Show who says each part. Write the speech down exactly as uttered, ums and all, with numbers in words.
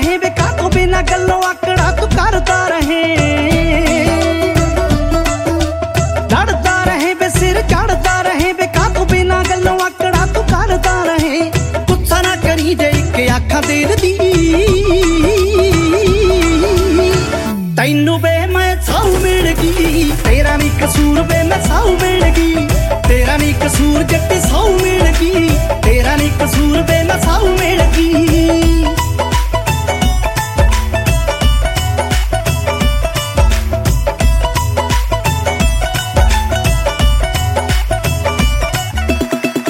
Speaker 1: रहे वे कातों बिना गल्लों आकड़ा तू करता रहे, लड़ता रहे वे सिर चढ़ता रहे वे कातों बिना गल्लों आकड़ा तू करता रहे। गुस्सा ना करी जे इक आखा दिल दी तैनू वे मैं साऊ मिल गई, तेरा नी कसूर वे मैं साऊ मिल गई, तेरा नी कसूर जट्टी साऊ मिल गई, तेरा नी कसूर वे मैं साऊ मिल गई।